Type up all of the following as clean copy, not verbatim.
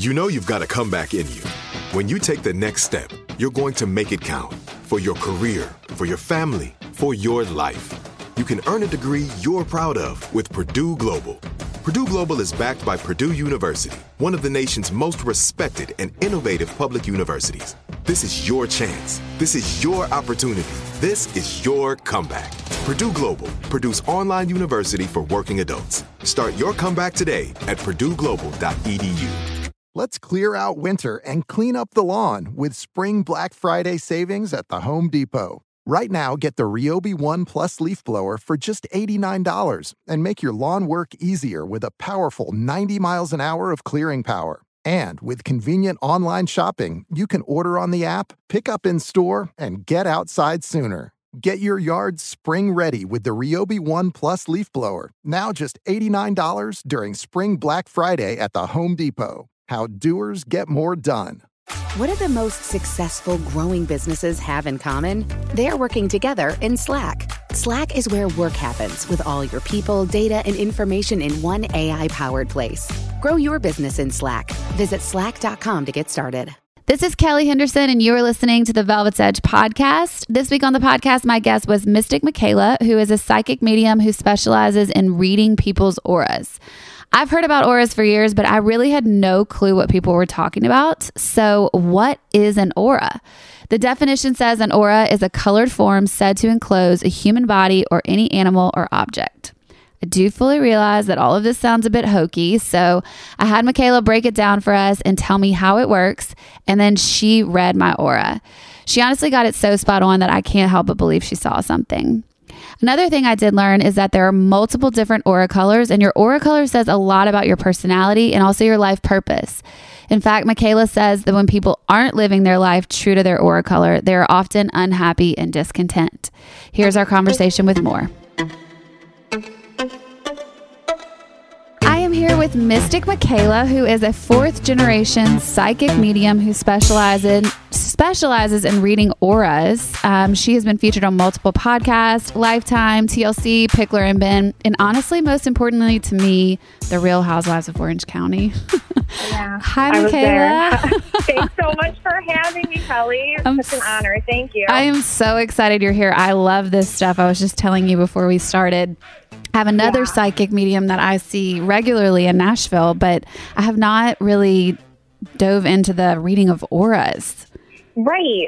You know you've got a comeback in you. When you take the next step, you're going to make it count for your career, for your family, for your life. You can earn a degree you're proud of with Purdue Global. Purdue Global is backed by Purdue University, one of the nation's most respected and innovative public universities. This is your chance. This is your opportunity. This is your comeback. Purdue Global, Purdue's online university for working adults. Start your comeback today at purdueglobal.edu. Let's clear out winter and clean up the lawn with Spring Black Friday savings at the Home Depot. Right now, get the Ryobi One Plus leaf blower for just $89 and make your lawn work easier with a powerful 90 miles an hour of clearing power. And with convenient online shopping, you can order on the app, pick up in store, and get outside sooner. Get your yard spring ready with the Ryobi One Plus leaf blower, now just $89 during Spring Black Friday at the Home Depot. How doers get more done. What do the most successful growing businesses have in common? They're working together in Slack. Slack is where work happens with all your people, data, and information in one AI-powered place. Grow your business in Slack. Visit slack.com to get started. This is Kelly Henderson, and you are listening to the Velvet's Edge podcast. This week on the podcast, my guest was Mystic Michaela, who is a psychic medium who specializes in reading people's auras. I've heard about auras for years, but I really had no clue what people were talking about. So what is an aura? The definition says an aura is a colored form said to enclose a human body or any animal or object. I do fully realize that all of this sounds a bit hokey, so I had Michaela break it down for us and tell me how it works, and then she read my aura. She honestly got it so spot on that I can't help but believe she saw something. Another thing I did learn is that there are multiple different aura colors, and your aura color says a lot about your personality and also your life purpose. In fact, Michaela says that when people aren't living their life true to their aura color, they're often unhappy and discontent. Here's our conversation with more. I am here with Mystic Michaela, who is a fourth-generation psychic medium who specializes in reading auras. She has been featured on multiple podcasts, Lifetime, TLC, Pickler and Ben, and honestly, most importantly to me, The Real Housewives of Orange County. Yeah, Hi, Michaela. Thanks so much for having me, Kelly. It's such an honor. Thank you. I am so excited you're here. I love this stuff. I was just telling you before we started. I have another psychic medium that I see regularly in Nashville, but I have not really dove into the reading of auras. Right.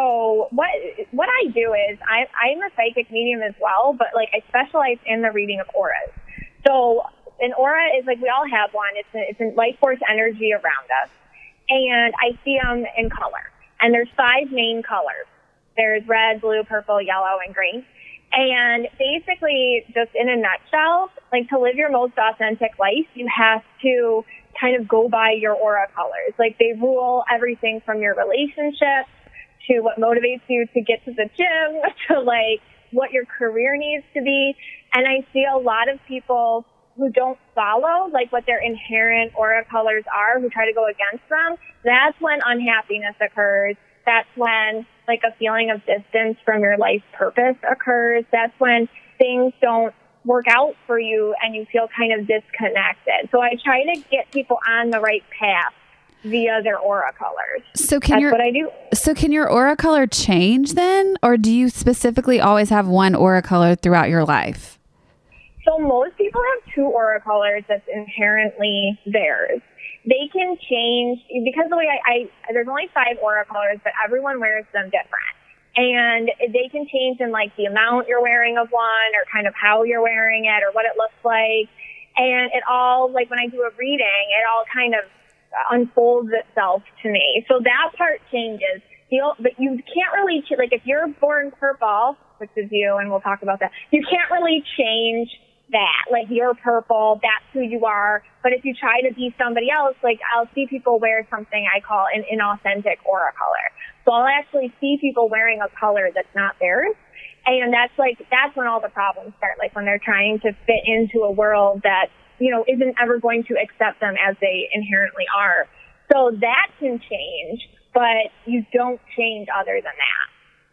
So what I do is I'm a psychic medium as well, but like I specialize in the reading of auras. So an aura is like we all have one. It's a life force energy around us, and I see them in color. And there's 5 main colors. There's red, blue, purple, yellow, and green. And basically, just in a nutshell, like to live your most authentic life, you have to kind of go by your aura colors. Like they rule everything from your relationships to what motivates you to get to the gym to like what your career needs to be. And I see a lot of people who don't follow like what their inherent aura colors are, who try to go against them. That's when unhappiness occurs. That's when like a feeling of distance from your life purpose occurs. That's when things don't work out for you and you feel kind of disconnected. So I try to get people on the right path via their aura colors. So That's what I do. So can your aura color change then? Or do you specifically always have one aura color throughout your life? So most people have 2 aura colors that's inherently theirs. They can change because the way there's only 5 aura colors, but everyone wears them different. And they can change in like the amount you're wearing of one or kind of how you're wearing it or what it looks like. And it all, like when I do a reading, it all kind of unfolds itself to me. So that part changes. But you can't really, like if you're born purple, which is you, and we'll talk about that, you can't really change that. Like you're purple, that's who you are. But if you try to be somebody else, like I'll see people wear something I call an inauthentic aura color. So I'll actually see people wearing a color that's not theirs. And that's when all the problems start, like when they're trying to fit into a world that, you know, isn't ever going to accept them as they inherently are. So that can change, but you don't change other than that.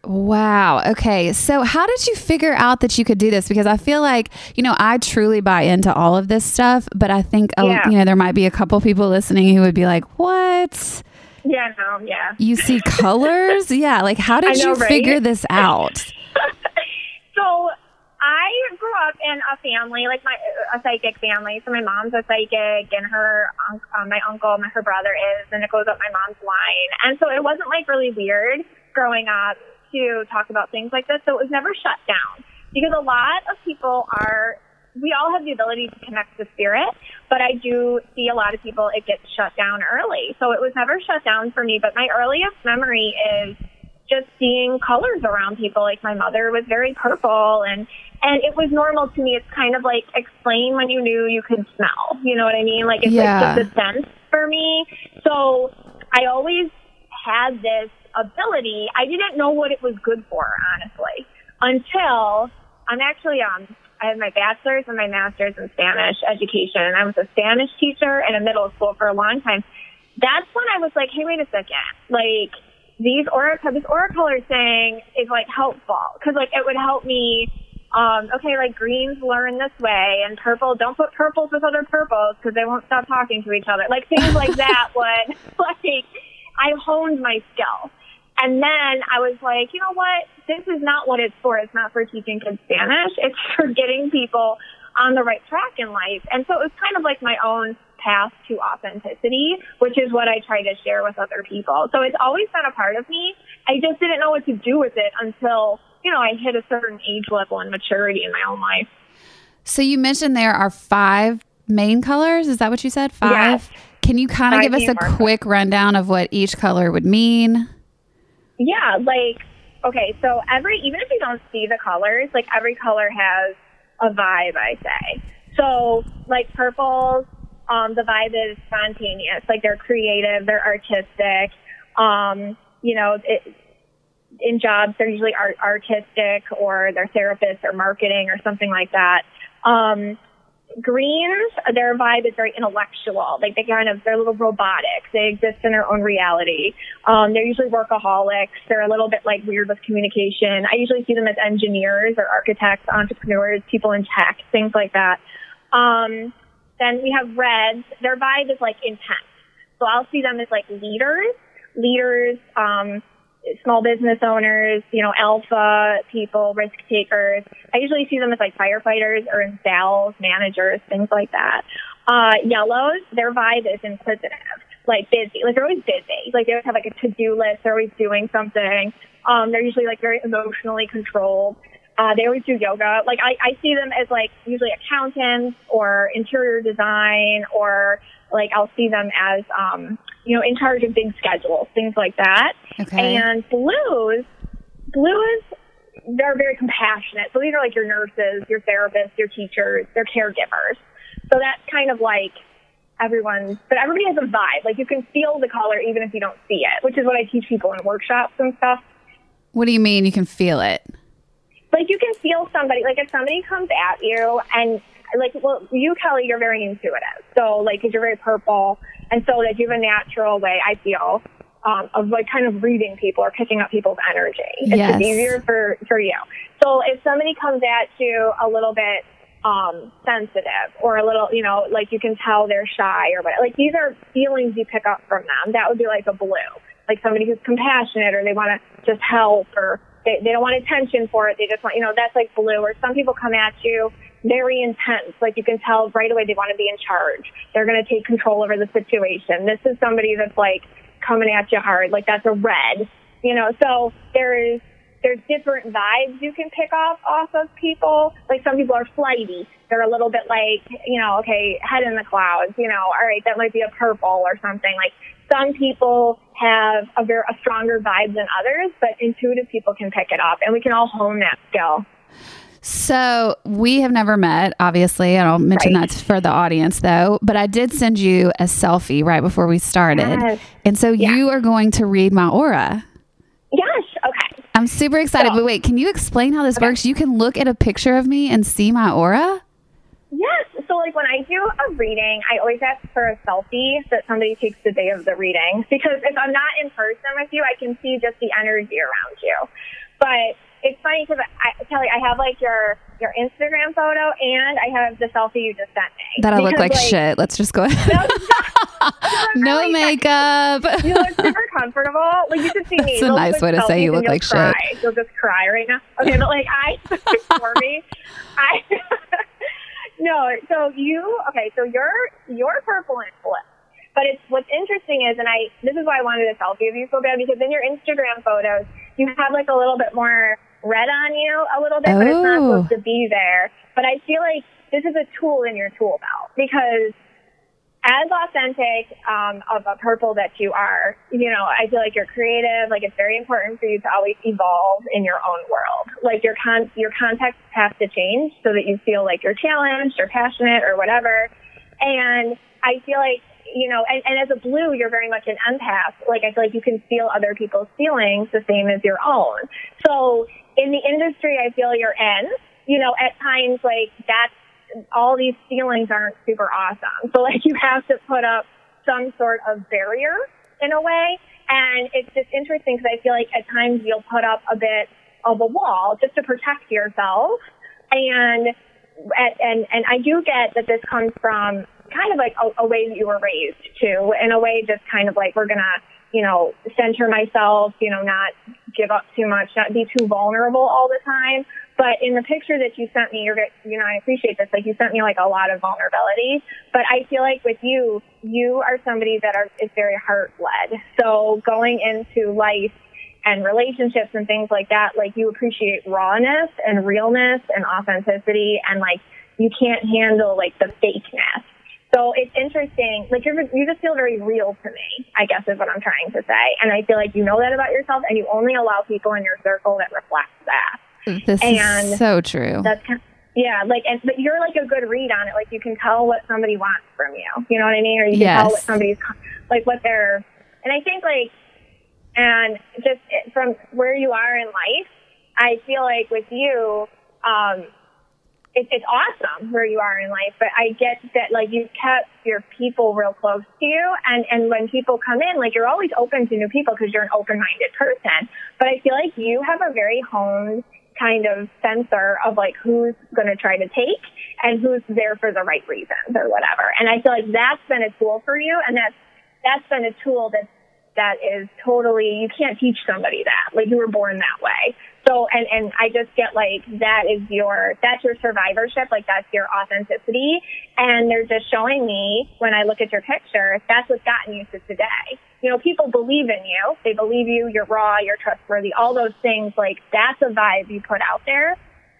Wow. Okay. So how did you figure out that you could do this? Because I feel like, I truly buy into all of this stuff, but I think, there might be a couple people listening who would be like, what? Yeah, no, yeah. You see colors? Yeah. Like, how did you figure this out? So I grew up in a family, like a psychic family. So my mom's a psychic, and my uncle, her brother is, and it goes up my mom's line. And so it wasn't like really weird growing up to talk about things like this. So it was never shut down, because a lot of people we all have the ability to connect to spirit, but I do see a lot of people, it gets shut down early. So it was never shut down for me. But my earliest memory is just seeing colors around people. Like my mother was very purple, and it was normal to me. It's kind of like explain when you knew you could smell. You know what I mean? Like it's like just a sense for me. So I always had this ability. I didn't know what it was good for, honestly, until I had my bachelor's and my master's in Spanish education, and I was a Spanish teacher in a middle school for a long time. That's when I was like, hey, wait a second. Like, this aura color thing is like helpful, because like it would help me. Okay, like greens learn this way, and purple, don't put purples with other purples because they won't stop talking to each other. Like things like that would, like, I honed my skill. And then I was like, you know what? This is not what it's for. It's not for teaching kids Spanish. It's for getting people on the right track in life. And so it was kind of like my own path to authenticity, which is what I try to share with other people. So it's always been a part of me. I just didn't know what to do with it until, I hit a certain age level and maturity in my own life. So you mentioned there are 5 main colors. Is that what you said? 5? Yes. Can you kind of give us a quick rundown of what each color would mean? Yeah, like, okay, so even if you don't see the colors, like every color has a vibe, I say. So, like purples, the vibe is spontaneous. Like they're creative, they're artistic. In jobs, they're usually artistic, or they're therapists or marketing or something like that. Greens, their vibe is very intellectual. Like they're a little robotic. They exist in their own reality. They're usually workaholics. They're a little bit like weird with communication. I usually see them as engineers or architects, entrepreneurs, people in tech, things like that. Then we have reds. Their vibe is like intense. So I'll see them as like leaders, small business owners, alpha people, risk takers. I usually see them as like firefighters or in sales, managers, things like that. Yellows, their vibe is inquisitive, like busy. Like they're always busy. Like they always have like a to-do list. They're always doing something. They're usually like very emotionally controlled. They always do yoga. Like I see them as like usually accountants or interior design, or like I'll see them as, in charge of big schedules, things like that. Okay. And blues, they're very compassionate. So these are like your nurses, your therapists, your teachers, they're caregivers. So that's kind of like but everybody has a vibe. Like you can feel the color even if you don't see it, which is what I teach people in workshops and stuff. What do you mean you can feel it? Like you can feel somebody, like if somebody comes at you and like, well, you, Kelly, you're very intuitive. So like, cause you're very purple. And so that you have a natural way, I feel, of like kind of reading people or picking up people's energy. It's just easier for you. So if somebody comes at you a little bit, sensitive or a little, like you can tell they're shy or whatever, like these are feelings you pick up from them. That would be like a blue, like somebody who's compassionate or they want to just help, or they don't want attention for it. They just want, that's like blue. Or some people come at you very intense. Like you can tell right away they want to be in charge. They're going to take control over the situation. This is somebody that's like coming at you hard. Like that's a red, so there's different vibes you can pick up off of people. Like some people are flighty. They're a little bit like, okay, head in the clouds, all right, that might be a purple or something. Like some people have a stronger vibe than others, but intuitive people can pick it up, and we can all hone that skill. So we have never met, obviously. I don't mention that for the audience, though. But I did send you a selfie right before we started. Yes. And so you are going to read my aura. Yes. Okay. I'm super excited. But wait, can you explain how this works? You can look at a picture of me and see my aura? Yes. So like when I do a reading, I always ask for a selfie that somebody takes the day of the reading. Because if I'm not in person with you, I can see just the energy around you. But it's funny because Kelly, I have like your Instagram photo and I have the selfie you just sent me. That I look like shit. Let's just go ahead. No really makeup. You look super comfortable. Like you can see me. That's a nice way to say you look like cry. shit. You'll just cry right now. Okay, but like for me, no. So you're purple and blue. But what's interesting is, this is why I wanted a selfie of you so bad, because in your Instagram photos, you have like a little bit more red on you a little bit, but it's not supposed to be there. But I feel like this is a tool in your tool belt, because as authentic of a purple that you are, I feel like you're creative. Like it's very important for you to always evolve in your own world. Like your context has to change so that you feel like you're challenged or passionate or whatever. And I feel like, and as a blue, you're very much an empath. Like I feel like you can feel other people's feelings the same as your own. So in the industry I feel you're in, at times like all these feelings aren't super awesome. So like you have to put up some sort of barrier in a way. And it's just interesting because I feel like at times you'll put up a bit of a wall just to protect yourself. And I do get that this comes from kind of like a way that you were raised too, in a way just kind of like we're going to, center myself, not give up too much, not be too vulnerable all the time. But in the picture that you sent me, I appreciate this. Like you sent me like a lot of vulnerability, but I feel like with you are somebody that is very heart led. So going into life and relationships and things like that, like you appreciate rawness and realness and authenticity, and like you can't handle like the fakeness. So it's interesting. Like you just feel very real to me, I guess is what I'm trying to say. And I feel like you know that about yourself, and you only allow people in your circle that reflect that. This is so true. That's but you're like a good read on it. Like you can tell what somebody wants from you. You know what I mean? Or you can tell what somebody's like what they're. And I think like, and just from where you are in life, I feel like with you, it's awesome where you are in life. But I get that like you've kept your people real close to you, and when people come in, like you're always open to new people because you're an open-minded person. But I feel like you have a very honed kind of sensor of like who's going to try to take and who's there for the right reasons or whatever. And I feel like that's been a tool for you, and that's been a tool that is totally, you can't teach somebody that. Like you were born that way. So, and I just get like, that's your survivorship. Like that's your authenticity. And they're just showing me when I look at your picture, that's what's gotten you to today. People believe in you. They believe you. You're raw. You're trustworthy. All those things. Like that's a vibe you put out there.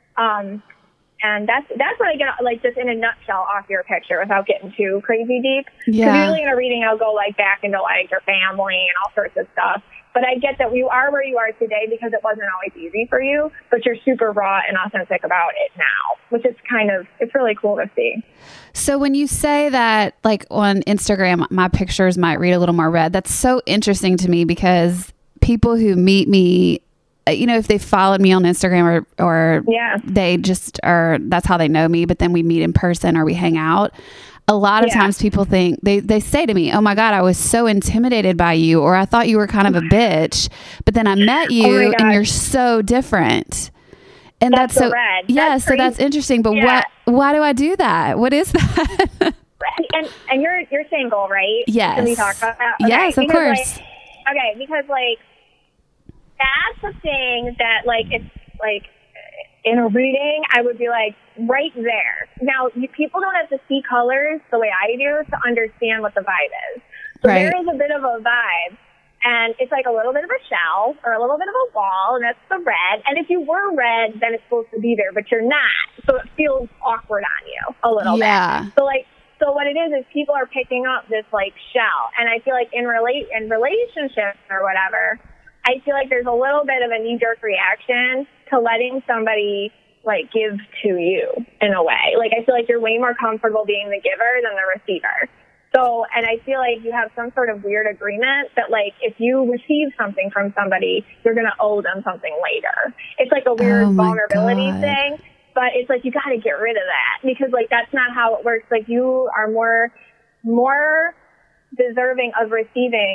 And that's what I get, like, just in a nutshell off your picture without getting too crazy deep. Yeah. Because usually in a reading, I'll go, like, back into, like, your family and all sorts of stuff. But I get that you are where you are today because it wasn't always easy for you, but you're super raw and authentic about it now, which is it's really cool to see. So when you say that, like, on Instagram, my pictures might read a little more red, that's so interesting to me because people who meet me, if they followed me on Instagram or they just are, that's how they know me, but then we meet in person or we hang out. A lot of times people think, they say to me, oh my God, I was so intimidated by you, or I thought you were kind of a bitch, but then I met you and you're so different. And that's so, red. Yeah, so that's interesting. But why do I do that? What is that? and you're single, right? Yes. Can we talk about that? Okay. Yes, of course. Because that's the thing that, like, it's like in a reading, I would be like right there. Now, people don't have to see colors the way I do to understand what the vibe is. So there is a bit of a vibe, and it's like a little bit of a shell or a little bit of a wall, and that's the red. And if you were red, then it's supposed to be there, but you're not. So it feels awkward on you a little bit. So what it is people are picking up this like shell, and I feel like in relationships or whatever, I feel like there's a little bit of a knee-jerk reaction to letting somebody, like, give to you in a way. Like, I feel like you're way more comfortable being the giver than the receiver. So, and I feel like you have some sort of weird agreement that, like, if you receive something from somebody, you're going to owe them something later. It's like a weird vulnerability thing, but it's like you got to get rid of that because, like, that's not how it works. Like, you are more deserving of receiving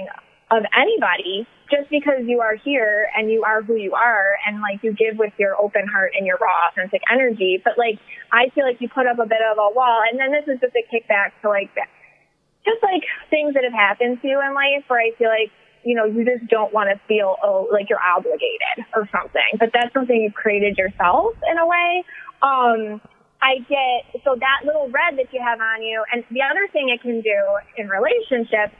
of anybody just because you are here and you are who you are and like you give with your open heart and your raw authentic energy. But like, I feel like you put up a bit of a wall, and then this is just a kickback to like, just like things that have happened to you in life where I feel like, you know, you just don't want to feel like you're obligated or something, but that's something you've created yourself in a way. So that little red that you have on you, and the other thing it can do in relationships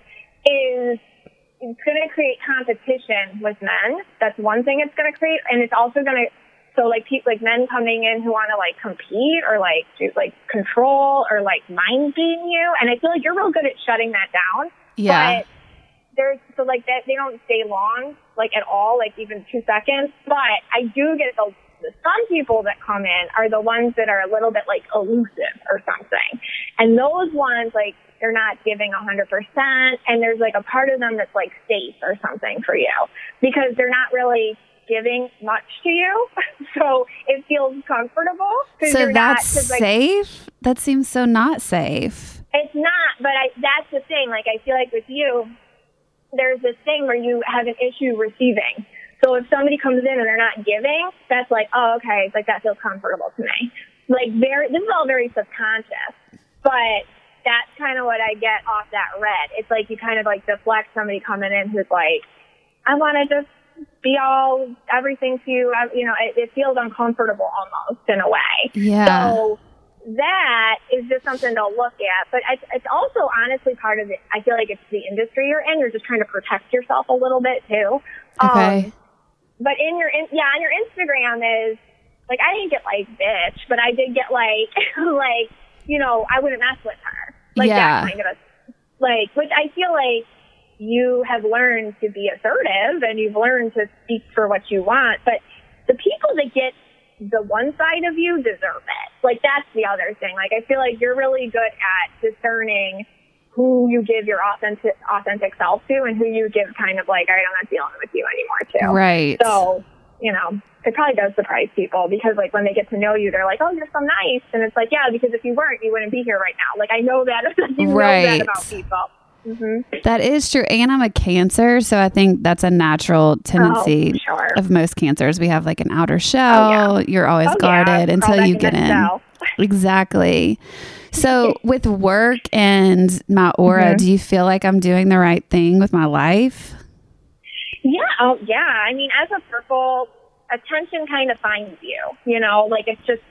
is it's going to create competition with men. That's one thing it's going to create. And it's also going to, so like people, like men coming in who want to like compete or like do like control or like mind game you. And I feel like you're real good at shutting that down. Yeah. But so like that, they don't stay long, like at all, like even 2 seconds. But I do get some people that come in are the ones that are a little bit like elusive or something. And those ones, like, they're not giving 100%, and there's like a part of them that's like safe or something for you because they're not really giving much to you. So it feels comfortable. So that's safe? That seems so not safe. It's not, but that's the thing. Like, I feel like with you, there's this thing where you have an issue receiving. So if somebody comes in and they're not giving, that's like, oh, okay, like that feels comfortable to me. Like this is all very subconscious, but that's kind of what I get off that red. It's like you kind of like deflect somebody coming in who's like, I want to just be everything to you. You know, it feels uncomfortable almost in a way. Yeah. So that is just something to look at. But it's also honestly part of it. I feel like it's the industry you're in. You're just trying to protect yourself a little bit too. Okay. But on your Instagram is like, I didn't get like bitch, but I did get like, like, you know, I wouldn't mess with her. Like that kind of which I feel like you have learned to be assertive and you've learned to speak for what you want. But the people that get the one side of you deserve it. Like that's the other thing. Like I feel like you're really good at discerning who you give your authentic self to and who you give kind of like, all right, I'm not dealing with you anymore too. Right. So, you know, it probably does surprise people because like when they get to know you, they're like, oh, you're so nice. And it's like, yeah, because if you weren't, you wouldn't be here right now. Like I know that. You know that about people. Mm-hmm. That is true. And I'm a Cancer, so I think that's a natural tendency of most Cancers. We have like an outer shell. You're always guarded until you get in. Exactly. So with work and my aura, do you feel like I'm doing the right thing with my life? Yeah. Oh, yeah. I mean, as a Purple, attention kind of finds you, you know, like it's just,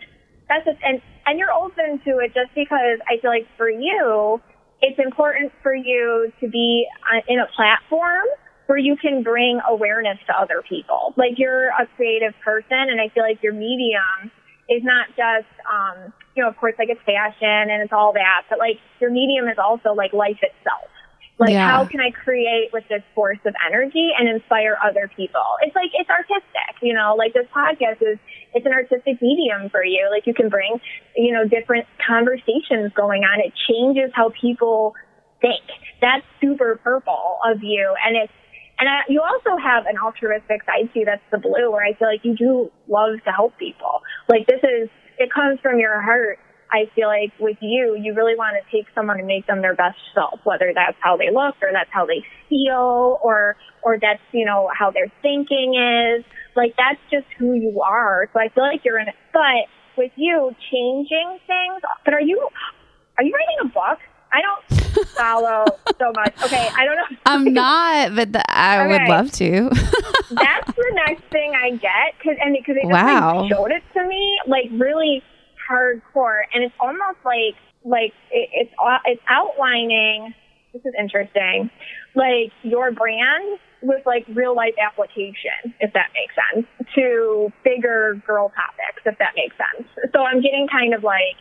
and you're open to it just because I feel like for you, it's important for you to be in a platform where you can bring awareness to other people. Like you're a creative person, and I feel like your medium is not just, you know, of course, like it's fashion and it's all that, but like your medium is also like life itself. Like how can I create with this force of energy and inspire other people? It's like, it's artistic, you know, like this podcast it's an artistic medium for you. Like you can bring, you know, different conversations going on. It changes how people think. That's super Purple of you. And you also have an altruistic side to you. That's the blue, where I feel like you do love to help people. Like it comes from your heart. I feel like with you, you really want to take someone and make them their best self, whether that's how they look or that's how they feel or that's, you know, how their thinking is. Like, that's just who you are. So I feel like you're in it. But with you changing things, but are you writing a book? I don't follow so much. Okay, I don't know. I'm not, but I would love to. That's the next thing I get because they just like, showed it to me, like really hardcore, and it's almost like it's outlining. This is interesting, like your brand with like real life application, if that makes sense, to bigger girl topics, if that makes sense. So I'm getting kind of like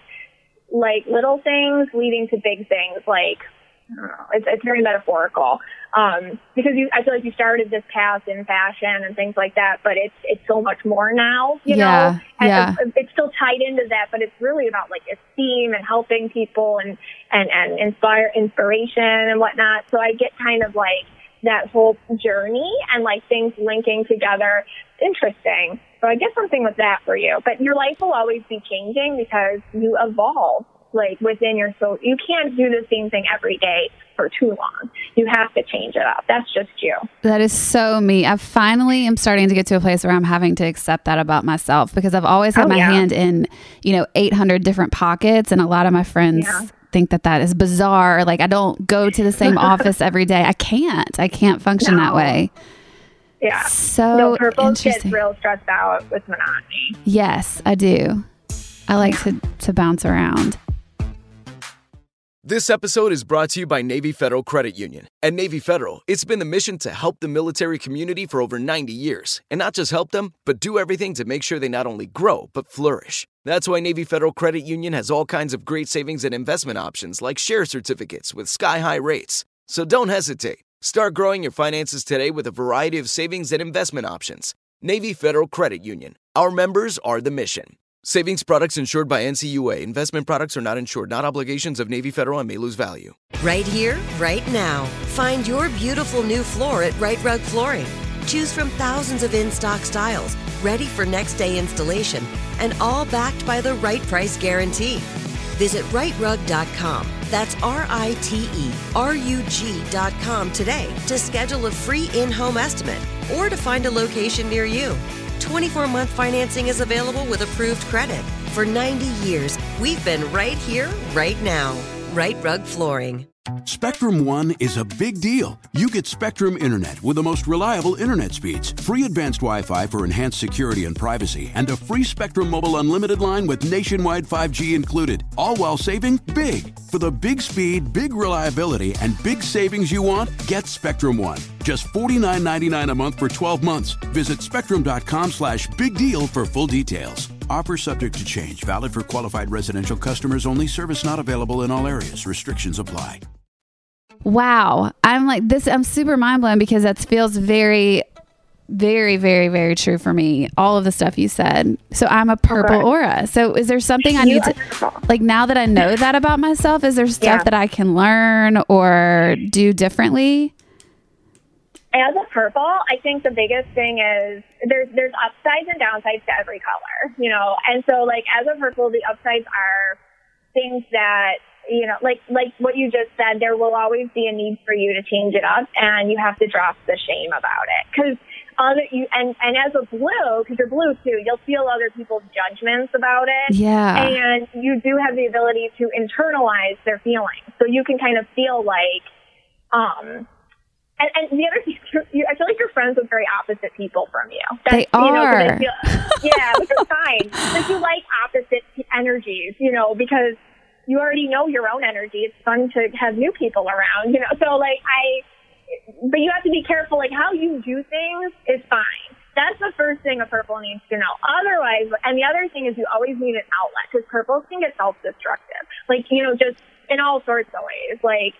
little things leading to big things, like, I don't know, it's very metaphorical. Because I feel like you started this path in fashion and things like that, but it's so much more now, you know? And it's still tied into that, but it's really about like esteem and helping people and inspiration and whatnot. So I get kind of like that whole journey and like things linking together. Interesting. So I get something with that for you. But your life will always be changing because you evolve like within your soul. You can't do the same thing every day for too long. You have to change it up. That's just you. That is so me. I finally am starting to get to a place where I'm having to accept that about myself, because I've always had my hand in, 800 different pockets. And a lot of my friends think that is bizarre. Like, I don't go to the same office every day. I can't function that way. Yeah. So Purple gets real stressed out with monotony. Yes, I do. I like to bounce around. This episode is brought to you by Navy Federal Credit Union. At Navy Federal, it's been the mission to help the military community for over 90 years. And not just help them, but do everything to make sure they not only grow, but flourish. That's why Navy Federal Credit Union has all kinds of great savings and investment options like share certificates with sky-high rates. So don't hesitate. Start growing your finances today with a variety of savings and investment options. Navy Federal Credit Union. Our members are the mission. Savings products insured by NCUA. Investment products are not insured, not obligations of Navy Federal and may lose value. Right here, right now. Find your beautiful new floor at Rite Rug Flooring. Choose from thousands of in-stock styles, ready for next day installation, and all backed by the right price guarantee. Visit riterug.com. That's RITERUG.com today to schedule a free in-home estimate or to find a location near you. 24-month financing is available with approved credit. For 90 years, we've been right here, right now. Rite Rug Flooring. Spectrum One is a big deal. You get Spectrum Internet with the most reliable internet speeds, free advanced Wi-Fi for enhanced security and privacy, and a free Spectrum Mobile Unlimited line with nationwide 5G included, all while saving big. For the big speed, big reliability, and big savings you want, get Spectrum One. Just $49.99 a month for 12 months. Visit spectrum.com/big deal for full details. Offer subject to change. Valid for qualified residential customers only. Service not available in all areas. Restrictions apply. Wow. I'm super mind blown, because that feels very, very, very, very true for me. All of the stuff you said. So I'm a purple aura. So is there something I need to, like, now that I know that about myself, is there stuff that I can learn or do differently? As a purple, I think the biggest thing is there's upsides and downsides to every color, and so, like, as a purple, the upsides are things that, like what you just said, there will always be a need for you to change it up, and you have to drop the shame about it. Because and as a blue, because you're blue too, you'll feel other people's judgments about it. Yeah. And you do have the ability to internalize their feelings. So you can kind of feel like, and the other thing, I feel like you're friends with very opposite people from you. They are. Which is fine. But you like opposite energies, because you already know your own energy. It's fun to have new people around, So, like, but you have to be careful, like, how you do things is fine. That's the first thing a purple needs to know. Otherwise, and the other thing is you always need an outlet, because purples can get self-destructive. Like, just in all sorts of ways. Like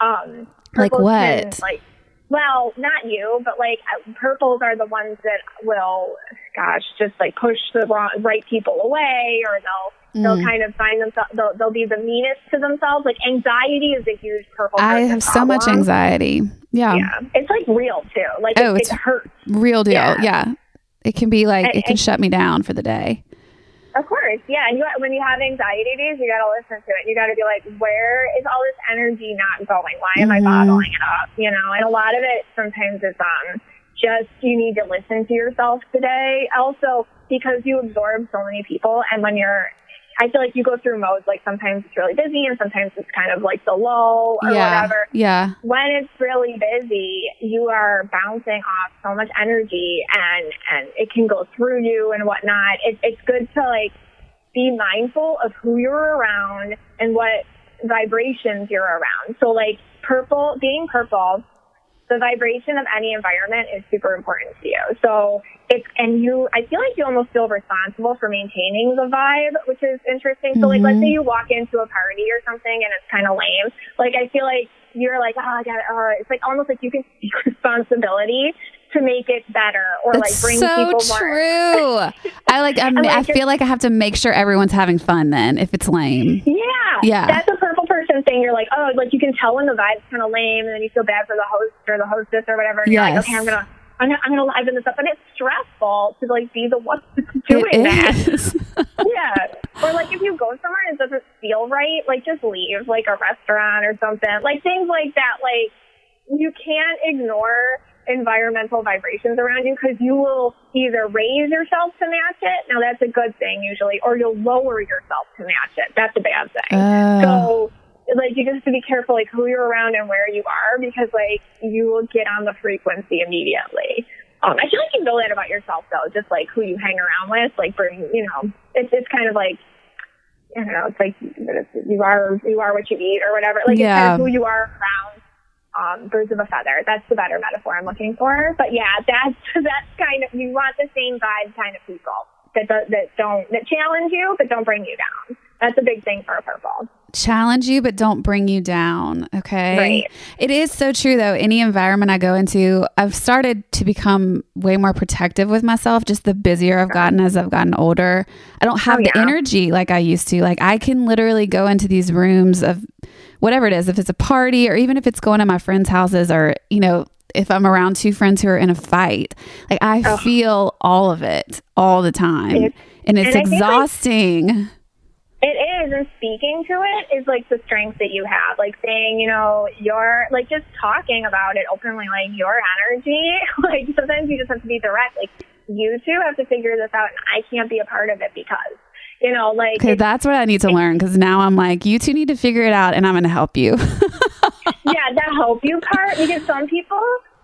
what? Well, not you, but, like, purples are the ones that will, just, like, push the right people away, or they'll kind of find themselves, they'll be the meanest to themselves. Like, anxiety is a huge purple person I have so much anxiety. Yeah. It's, like, real, too. Like, it hurts. Real deal. Yeah. It can be, like, it can shut me down for the day. Of course, yeah. And when you have anxiety days, you got to listen to it. You got to be like, where is all this energy not going? Why am I bottling it up? And a lot of it sometimes is just you need to listen to yourself today. Also, because you absorb so many people, and I feel like you go through modes, like, sometimes it's really busy and sometimes it's kind of like the lull or whatever. Yeah. When it's really busy, you are bouncing off so much energy, and it can go through you and whatnot. It's good to, like, be mindful of who you're around and what vibrations you're around. So, like, being purple, the vibration of any environment is super important to you. So I feel like you almost feel responsible for maintaining the vibe, which is interesting. So, like, let's say you walk into a party or something and it's kind of lame. Like, I feel like you're like, it's like almost like you can take responsibility to make it better, or That's like bring people more. True. I feel like I have to make sure everyone's having fun then if it's lame. Yeah. That's a purple person thing. You're like, like, you can tell when the vibe's kind of lame, and then you feel bad for the host or the hostess or whatever. And you're like, okay, I'm I'm going to liven this up. And it's stressful to like be the one doing that. Yeah. Or like if you go somewhere and it doesn't feel right, like just leave, like a restaurant or something. Like things like that. Like you can't ignore environmental vibrations around you because you will either raise yourself to match it. Now that's a good thing usually, or you'll lower yourself to match it. That's a bad thing. So like you just have to be careful like who you're around and where you are because like you will get on the frequency immediately. I feel like you know that about yourself though, just like who you hang around with, like bring, you know, it's kind of like, you know, it's like you are what you eat or whatever. Like it's kind of who you are around. Birds of a feather. That's the better metaphor I'm looking for. But yeah, that's kind of, you want the same vibe kind of people that challenge you but don't bring you down. That's a big thing for a purple. Challenge you, but don't bring you down. Okay. Right. It is so true though. Any environment I go into, I've started to become way more protective with myself. Just the busier I've gotten as I've gotten older. I don't have the energy like I used to. Like I can literally go into these rooms of whatever it is, if it's a party or even if it's going to my friends' houses or, you know, if I'm around two friends who are in a fight, like I feel all of it all the time. And it's exhausting. It is, and speaking to it is like the strength that you have, like saying, you know, you're like just talking about it openly, like your energy, like sometimes you just have to be direct, like you two have to figure this out and I can't be a part of it because, you know, like. Okay, that's what I need to learn because now I'm like, you two need to figure it out and I'm going to help you. Yeah, the help you part, because some people,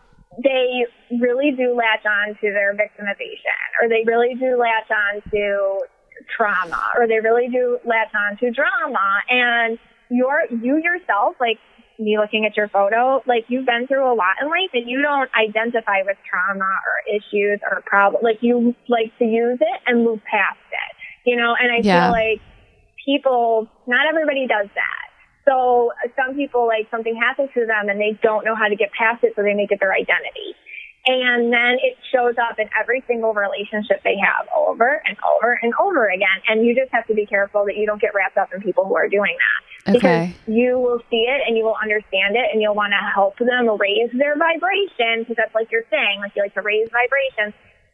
they really do latch on to their victimization or they really do latch on to trauma or they really do latch on to drama and you yourself, like me looking at your photo, like you've been through a lot in life and you don't identify with trauma or issues or problems. Like you like to use it and move past it, you know, and I feel like people, not everybody does that. So some people, like something happens to them and they don't know how to get past it, so they make it their identity. And then it shows up in every single relationship they have over and over and over again. And you just have to be careful that you don't get wrapped up in people who are doing that. Because you will see it and you will understand it and you'll want to help them raise their vibration, because that's like you're saying, like you like to raise vibrations.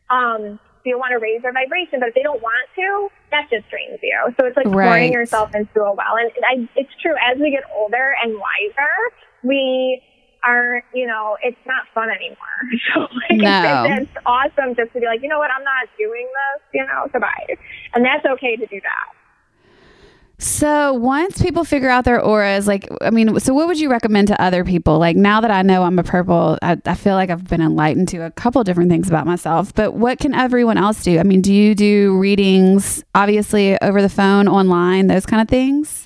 So you'll want to raise their vibration, but if they don't want to, that just drains you. So it's like pouring yourself into a well. And it's true, as we get older and wiser, we are, you know, it's not fun anymore. So like, it's awesome just to be like, you know what, I'm not doing this, you know, goodbye. And that's okay to do that. So once people figure out their auras, like, I mean, so what would you recommend to other people? Like now that I know I'm a purple, I feel like I've been enlightened to a couple different things about myself, but what can everyone else do? I mean, do you do readings, obviously over the phone, online, those kind of things?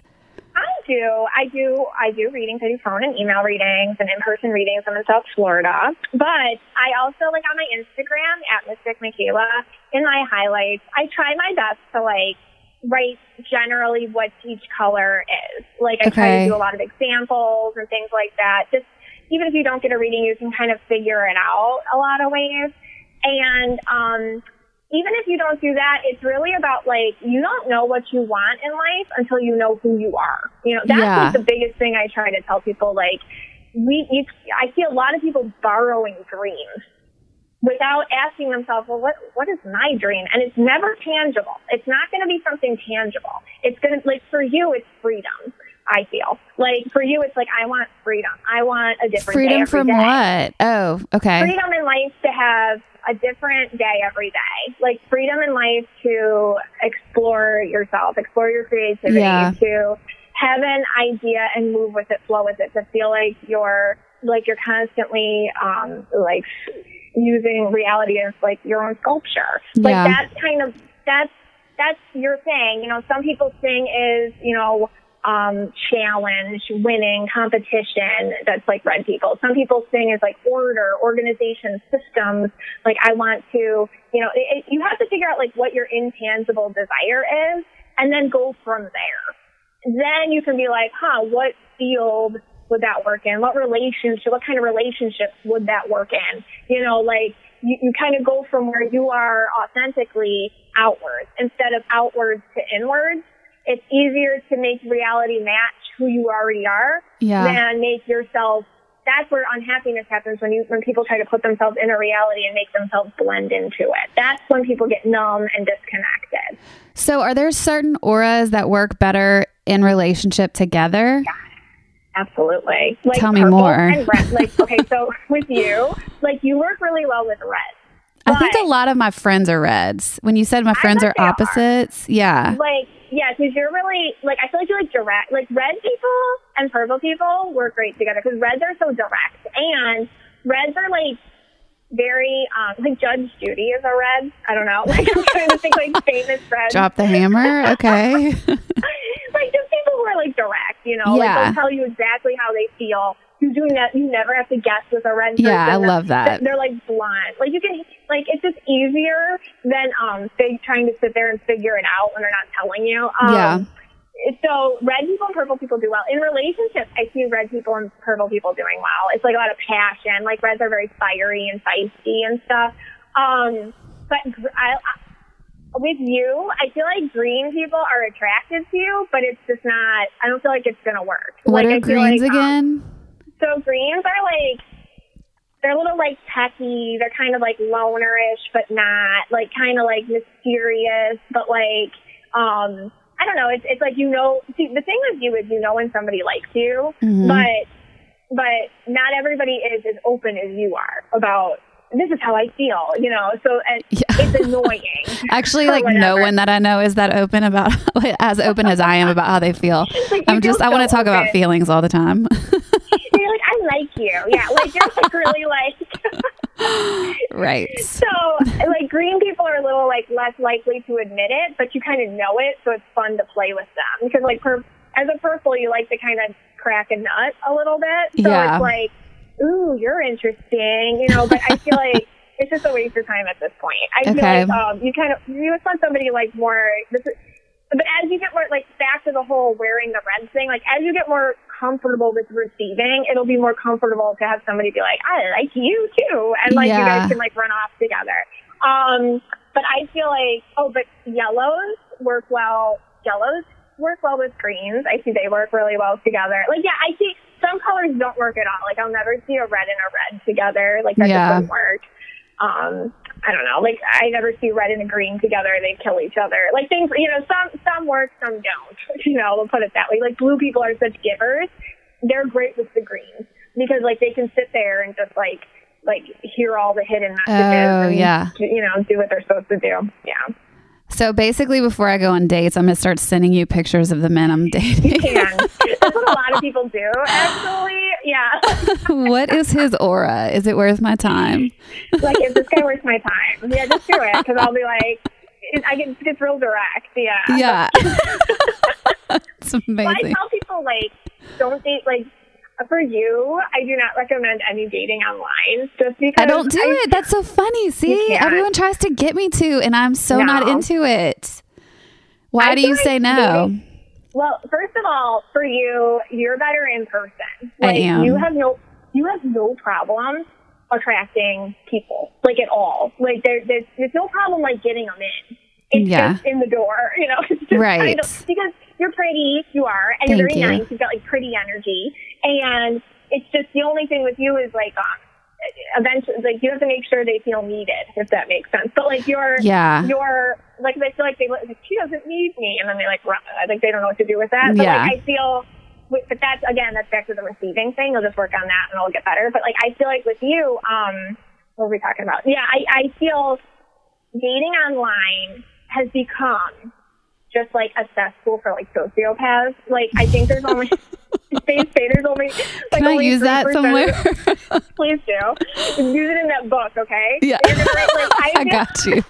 I do readings. I do phone and email readings and in-person readings. I'm in South Florida. But I also, like on my Instagram, at Mystic Michaela, in my highlights, I try my best to like write generally what each color is. Like I try to do a lot of examples and things like that. Just even if you don't get a reading, you can kind of figure it out a lot of ways. And even if you don't do that, it's really about like, you don't know what you want in life until you know who you are. You know, that's like the biggest thing I try to tell people. Like I see a lot of people borrowing dreams without asking themselves, well, what is my dream? And it's never tangible. It's not going to be something tangible. It's going to, like, for you, it's freedom, I feel. Like, for you, it's like, I want freedom. I want a different freedom day every from day. What? Oh, okay. Freedom in life to have a different day every day. Like, freedom in life to explore yourself, explore your creativity, to have an idea and move with it, flow with it, to feel like you're constantly, like, using reality as like your own sculpture. Like that's kind of, that's your thing. You know, some people's thing is, you know, challenge, winning, competition. That's like red people. Some people's thing is like order, organization, systems. Like I want to, you know, you have to figure out like what your intangible desire is and then go from there. Then you can be like, what field would that work in? What kind of relationships would that work in? You know, like you kind of go from where you are authentically outwards instead of outwards to inwards. It's easier to make reality match who you already are than make yourself that's where unhappiness happens when people try to put themselves in a reality and make themselves blend into it. That's when people get numb and disconnected. So are there certain auras that work better in relationship together? Yeah, absolutely. Like Tell me more. And red. Like, okay, so with you, like you work really well with red. I think a lot of my friends are reds. When you said my friends are opposites, yeah. Like, yeah, because you're really, like, I feel like you're like direct. Like, red people and purple people work great together because reds are so direct. And reds are, like, very, like, Judge Judy is a red. I don't know. Like, I'm trying to think, like, famous reds. Drop the hammer? Okay. Like, just people who are, like, direct, you know? Yeah. Like, they'll tell you exactly how they feel. You never have to guess with a red person. Yeah, I love that. They're, like, blunt. Like, you can... Like, it's just easier than trying to sit there and figure it out when they're not telling you. Yeah. So red people and purple people do well. In relationships, I see red people and purple people doing well. It's like a lot of passion. Like, reds are very fiery and feisty and stuff. But with you, I feel like green people are attracted to you, but it's just not, I don't feel like it's going to work. What like, are greens again? So greens are like, they're a little like techie. They're kind of like lonerish, but not like kind of like mysterious, but like, I don't know. It's like, you know, see, the thing with you is, you know, when somebody likes you, but not everybody is as open as you are about, this is how I feel, you know? So it's annoying. Actually, like no one that I know is that open about, as open as I am about how they feel. Like, I want to talk about feelings all the time. You're like, I like you. Yeah. Like, you're like really like. Right. So like green people are a little like less likely to admit it, but you kind of know it. So it's fun to play with them because like as a purple, you like to kind of crack a nut a little bit. So it's like, ooh, you're interesting, you know, but I feel like it's just a waste of time at this point. I feel like you just want somebody like more, but as you get more, like back to the whole wearing the red thing, like as you get more comfortable with receiving, it'll be more comfortable to have somebody be like, I like you too. And like you guys can like run off together. But I feel like, but yellows work well with greens. I see they work really well together. Like, yeah, I see some colors don't work at all. Like I'll never see a red and a red together. Like that just doesn't work. I don't know. Like I never see red and a green together. They kill each other. Like things, you know, some work, some don't. You know, we'll put it that way. Like blue people are such givers. They're great with the greens because like they can sit there and just like hear all the hidden messages. You know, do what they're supposed to do. Yeah. So basically, before I go on dates, I'm going to start sending you pictures of the men I'm dating. You can. That's what a lot of people do, actually. Yeah. What is his aura? Is it worth my time? Like, is this guy worth my time? Yeah, just do it. Because I'll be like, it's real direct. Yeah. Yeah. It's amazing. Well, I tell people, like, don't date, like, for you, I do not recommend any dating online just because I don't do it. That's so funny. See, everyone tries to get me to, and I'm so not into it. Why do you say no? Dating, well, first of all, for you, you're better in person. Like, I am. You have no problem attracting people, like at all. Like there's no problem like getting them in. It's just in the door, you know. It's just kind of, because you're pretty, you are, and you're very nice. You've got like pretty energy. And it's just the only thing with you is like, eventually, like you have to make sure they feel needed, if that makes sense. But like you're like, they feel like she doesn't need me, and then they like run. I think they don't know what to do with that. But like I feel, but that's back to the receiving thing. I'll just work on that and it'll get better. But like I feel like with you, what were we talking about? Yeah, I feel dating online has become just like a cesspool for like sociopaths. Like I think there's only there's only like, can I use that somewhere? Please do. Use it in that book, okay? Yeah. I got you.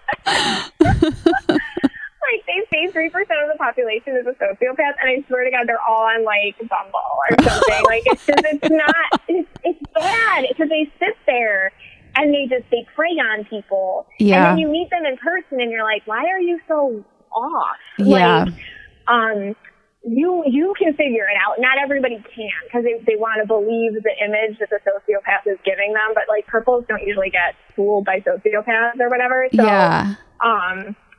Like they say 3% of the population is a sociopath, and I swear to God, they're all on like Bumble or something. Like it's bad because they sit there and they prey on people, and then you meet them in person, and you're like, why are you so off? Yeah. Like, you can figure it out. Not everybody can because they want to believe the image that the sociopath is giving them. But like purples don't usually get fooled by sociopaths or whatever. So,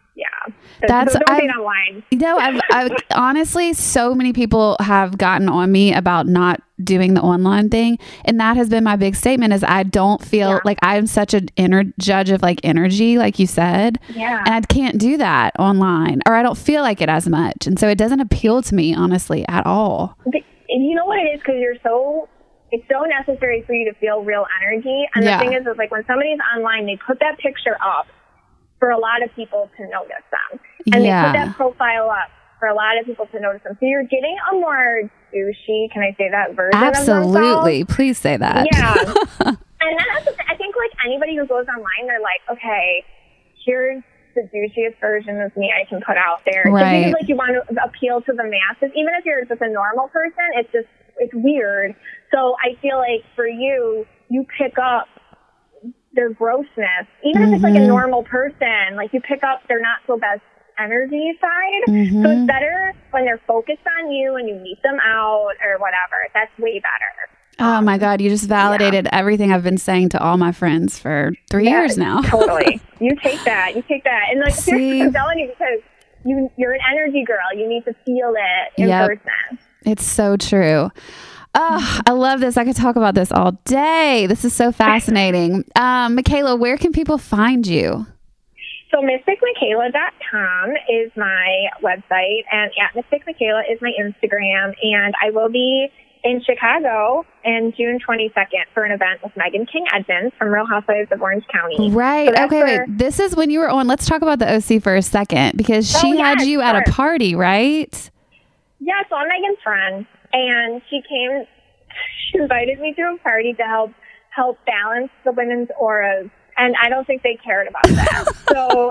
So don't date online. I've honestly, so many people have gotten on me about not doing the online thing, and that has been my big statement. Is I don't feel like I'm such an inner judge of like energy, like you said, and I can't do that online, or I don't feel like it as much, and so it doesn't appeal to me honestly at all. You know what it is, because it's so necessary for you to feel real energy. And the thing is like when somebody's online, they put that picture up for a lot of people to notice them. And they put that profile up for a lot of people to notice them. So you're getting a more douchey, can I say that, version Absolutely. of themselves. Please say that. Yeah. And then I think like anybody who goes online, they're like, okay, here's the douchiest version of me I can put out there. Right. Because like you want to appeal to the masses. Even if you're just a normal person, it's weird. So I feel like for you pick up their grossness. Even if it's like a normal person, like you pick up their not so best energy side. So it's better when they're focused on you and you meet them out or whatever. That's way better. Oh my God, you just validated everything I've been saying to all my friends for 3 years now. Totally. You take that. And like, I'm telling you, because you're an energy girl. You need to feel it in person. It's so true. Oh, I love this. I could talk about this all day. This is so fascinating. Michaela, where can people find you? So mysticmichaela.com is my website, and @mysticmichaela is my Instagram, and I will be in Chicago in June 22nd for an event with Megan King Edmonds from Real Housewives of Orange County. Right. So wait. This is when you were on. Let's talk about the OC for a second, because she had you at a party, right? Yeah, so I'm Megan's friend, and she invited me to a party to help balance the women's auras, and I don't think they cared about that. So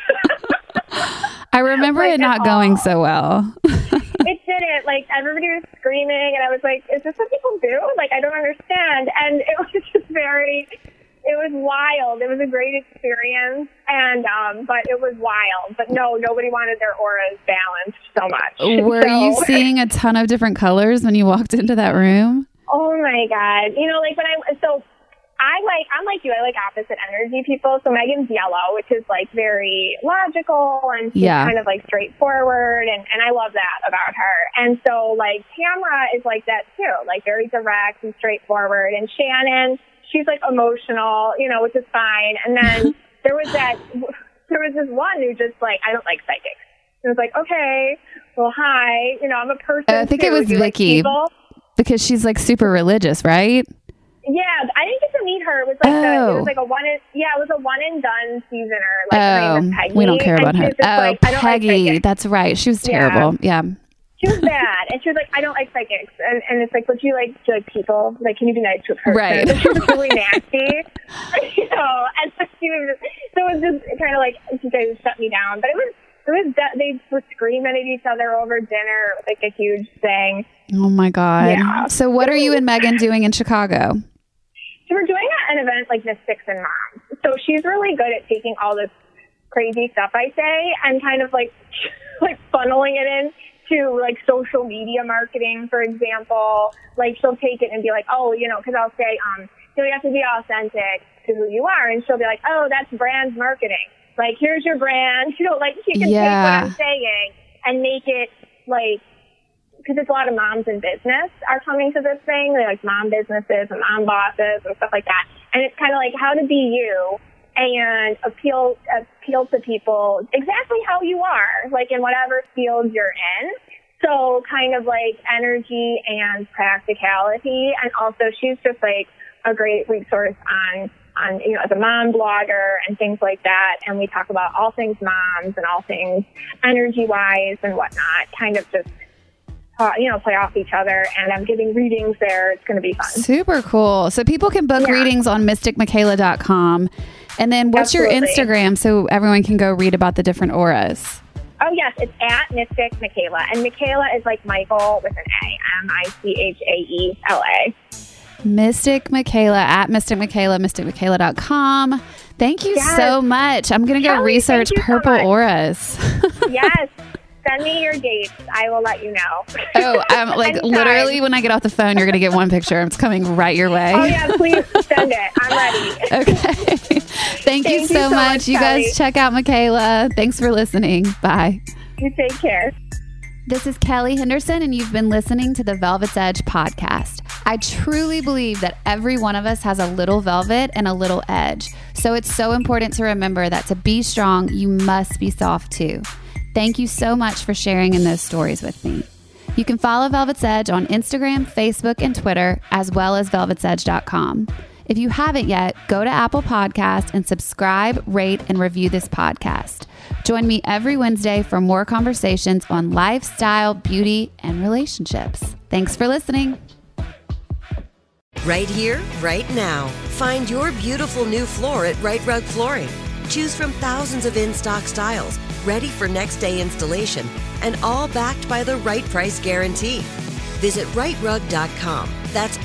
I remember it not going so well. It didn't. Like, everybody was screaming, and I was like, is this what people do? Like, I don't understand. And it was just it was wild. It was a great experience, and but it was wild. But no, nobody wanted their auras balanced so much. Were you seeing a ton of different colors when you walked into that room? Oh my God. You know, like I'm like you, I like opposite energy people. So Megan's yellow, which is like very logical, and she's kind of like straightforward, and I love that about her. And so like Tamra is like that too, like very direct and straightforward. And Shannon, she's like emotional, you know, which is fine. And then there was this one who just like, I don't like psychics. And it was like, okay, well, hi, you know, I'm a person. I think it was Vicky, because she's like super religious, right? Yeah, I didn't get to meet her. It was like it was like a one and done seasoner. Like her name was Peggy. We don't care about her. Like, Peggy, like that's right. She was terrible. Yeah. She was bad, and she was like, I don't like psychics, and it's like, would you like people? Like, can you be nice to a person? Right. She was really nasty, you know. And so it was just kind of like, she guys shut me down, but they were screaming at each other over dinner, like a huge thing. Oh my God. Yeah. So what are you and Megan doing in Chicago? So we're doing an event like Mystics and Moms. So she's really good at taking all this crazy stuff I say and kind of like funneling it in to like social media marketing, for example. Like she'll take it and be like, oh, you know, because I'll say, you have to be authentic to who you are. And she'll be like, oh, that's brand marketing. Like, here's your brand. You know, like she can take what I'm saying and make it like, because it's a lot of moms in business are coming to this thing. They're like mom businesses and mom bosses and stuff like that. And it's kind of like how to be you and appeal to people exactly how you are, like in whatever field you're in. So kind of like energy and practicality. And also she's just like a great resource on, you know, as a mom blogger and things like that. And we talk about all things moms and all things energy wise and whatnot, kind of just, you know, play off each other. And I'm giving readings there. It's going to be fun. Super cool. So people can book readings on mysticmichaela.com. And then what's your Instagram so everyone can go read about the different auras? Oh, yes. It's @mysticmichaela. And Michaela is like Michael with an A. MICHAELA. Mystic Michaela @mysticmichaela, mysticmichaela.com. Thank you so much. I'm going to go research purple auras. Yes. Send me your dates. I will let you know. Oh, like literally when I get off the phone, you're going to get one picture. It's coming right your way. Oh, yeah, please send it. I'm ready. Okay. Thank you so much. You Kelly. guys check out Michaela. Thanks for listening. Bye. You take care. This is Kelly Henderson, and you've been listening to the Velvet's Edge podcast. I truly believe that every one of us has a little velvet and a little edge. So it's so important to remember that to be strong, you must be soft too. Thank you so much for sharing in those stories with me. You can follow Velvet's Edge on Instagram, Facebook, and Twitter, as well as velvetsedge.com. If you haven't yet, go to Apple Podcasts and subscribe, rate, and review this podcast. Join me every Wednesday for more conversations on lifestyle, beauty, and relationships. Thanks for listening. Right here, right now. Find your beautiful new floor at Right Rug Flooring. Choose from thousands of in-stock styles, ready for next day installation, and all backed by the right price guarantee. Visit rightrug.com. That's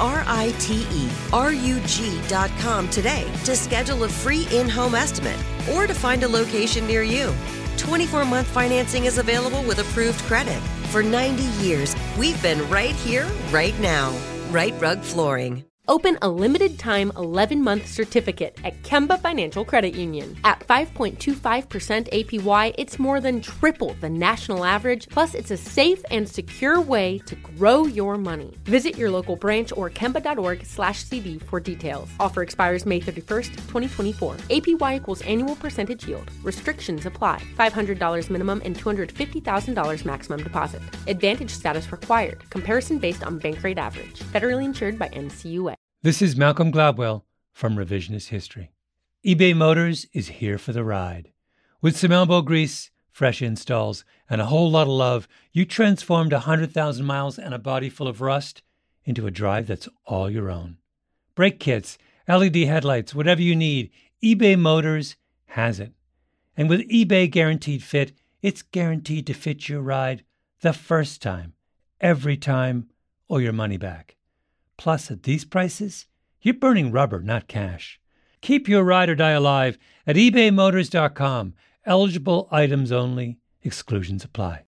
RITERUG.com today to schedule a free in-home estimate or to find a location near you. 24-month financing is available with approved credit. For 90 years, we've been right here, right now. Right Rug Flooring. Open a limited-time 11-month certificate at Kemba Financial Credit Union. At 5.25% APY, it's more than triple the national average, plus it's a safe and secure way to grow your money. Visit your local branch or kemba.org/CD for details. Offer expires May 31st, 2024. APY equals annual percentage yield. Restrictions apply. $500 minimum and $250,000 maximum deposit. Advantage status required. Comparison based on bank rate average. Federally insured by NCUA. This is Malcolm Gladwell from Revisionist History. eBay Motors is here for the ride. With some elbow grease, fresh installs, and a whole lot of love, you transformed 100,000 miles and a body full of rust into a drive that's all your own. Brake kits, LED headlights, whatever you need, eBay Motors has it. And with eBay Guaranteed Fit, it's guaranteed to fit your ride the first time, every time, or your money back. Plus, at these prices, you're burning rubber, not cash. Keep your ride or die alive at ebaymotors.com. Eligible items only. Exclusions apply.